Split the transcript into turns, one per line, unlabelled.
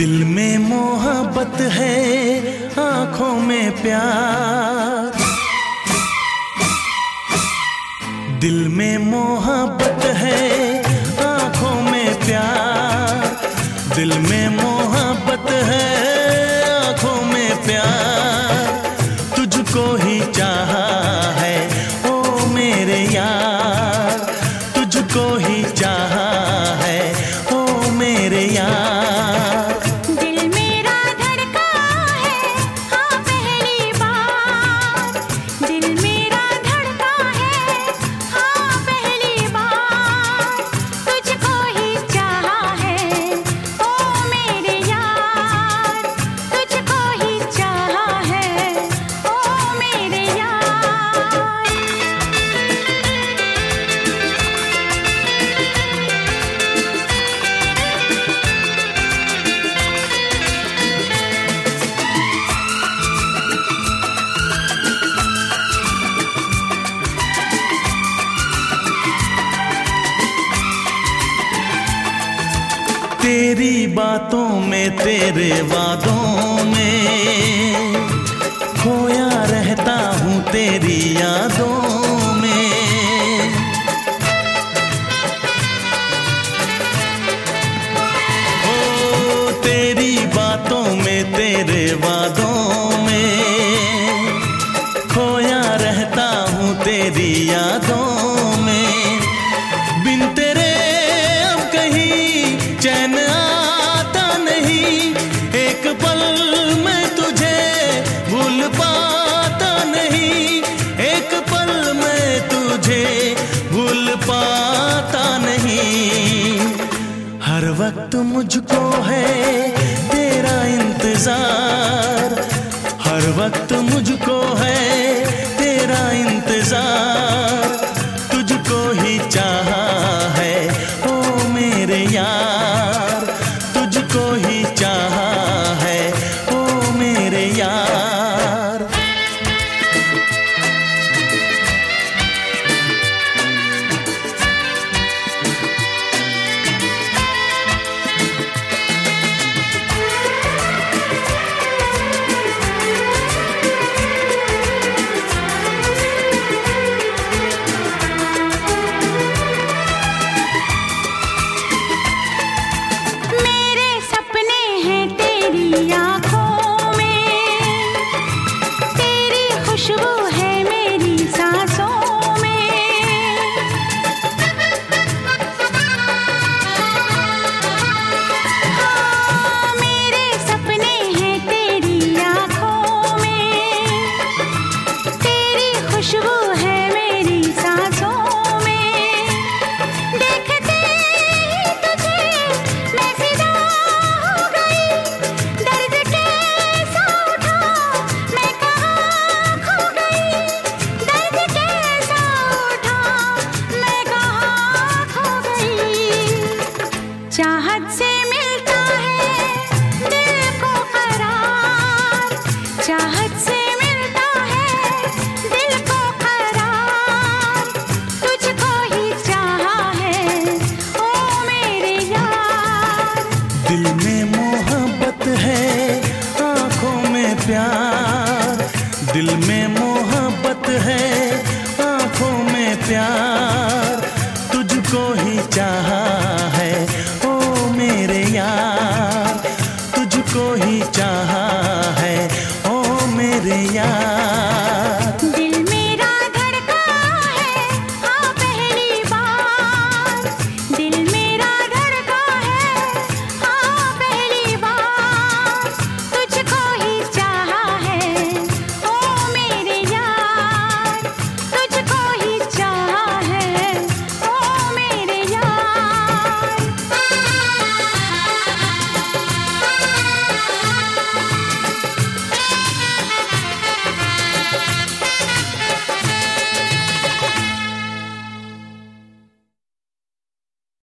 दिल में मोहब्बत है, आंखों में प्यार। दिल में मोहब्बत है, आंखों में प्यार। दिल में मोहब्बत है, आंखों में प्यार। तुझको ही चाहा है ओ मेरे यार, तुझको ही चाहा है ओ मेरे यार। तेरी बातों में, तेरे वादों में खोया रहता हूँ तेरी यादों में। ओ तेरी बातों में, तेरे वादों में खोया रहता हूँ तेरी यादों में। बिन तेरे अब कहीं चैन आता नहीं, एक पल मैं तुझे भूल पाता नहीं, एक पल मैं तुझे भूल पाता नहीं। हर वक्त मुझको है तेरा इंतजार, हर वक्त मुझको है तेरा इंतजार।